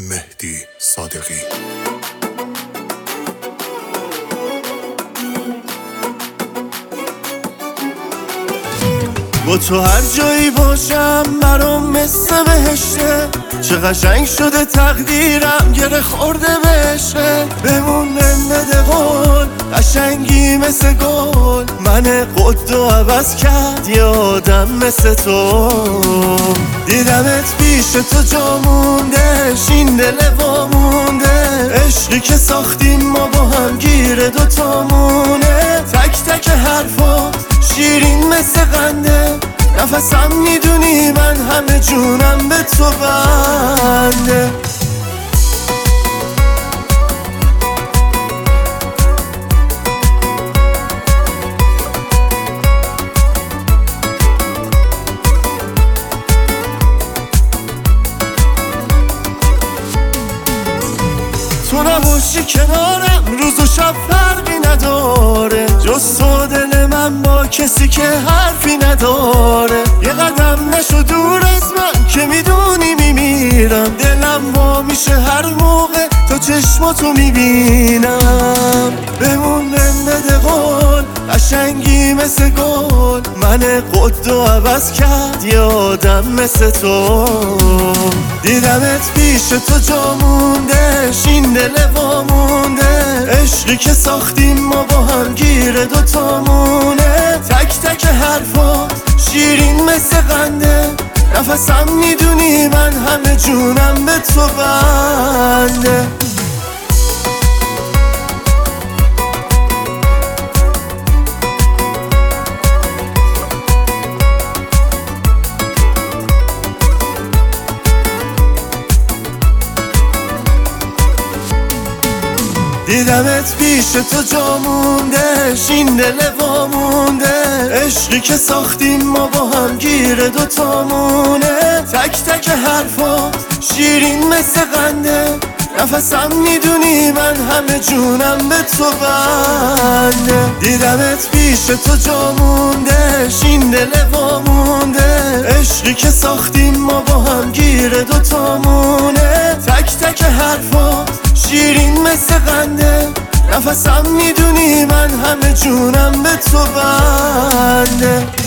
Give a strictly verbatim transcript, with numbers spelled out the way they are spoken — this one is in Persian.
مهدی صادقی. با تو هر جایی باشم برام مثل بهشته، چه قشنگ شده تقدیرم گره خورده بهشه. بمونم بده قول قشنگی مثل گل، من قدو عوض کرد یه آدم مثل تو. دیدمت پیش تو جا مونده، این دل وامونده، عشقی که ساختیم ما با هم گیره دوتامونه. تک تک حرفات شیرین مثل قنده، نفسم میدونی من همه جونم به تو بنده. تو نباشی کنارم روز و شب فرقی نداره، جز تو دل من با کسی که حرفی نداره. یه قدم نشو دور از من که میدونی میمیرم، دلم وا میشه هر موقع تو چشماتو میبینم. بمونم بده قول قشنگی مثل گل، من قدو عوض کرد یه آدم مثل تو. دیدمت پیش تو جا مونده، این دل وامونده، عشقی که ساختیم ما با هم گیره دوتامونه. تک تک حرفات شیرین مثل قنده، نفسم میدونی من همه جونم به تو بنده. دیدمت پیش تو جا مونده، این دل وامونده، عشقی که ساختیم ما با هم گیره دوتامونه. تک تک حرفات شیرین مثل قنده، نفسم میدونی من همه جونم به تو بنده. دیدمت پیش تو جا مونده، این دل وامونده، عشقی که ساختیم ما با هم گیره دوتامونه. تک تک حرفات شیرین مثل قنده، نفسم میدونی من همه جونم به تو بنده.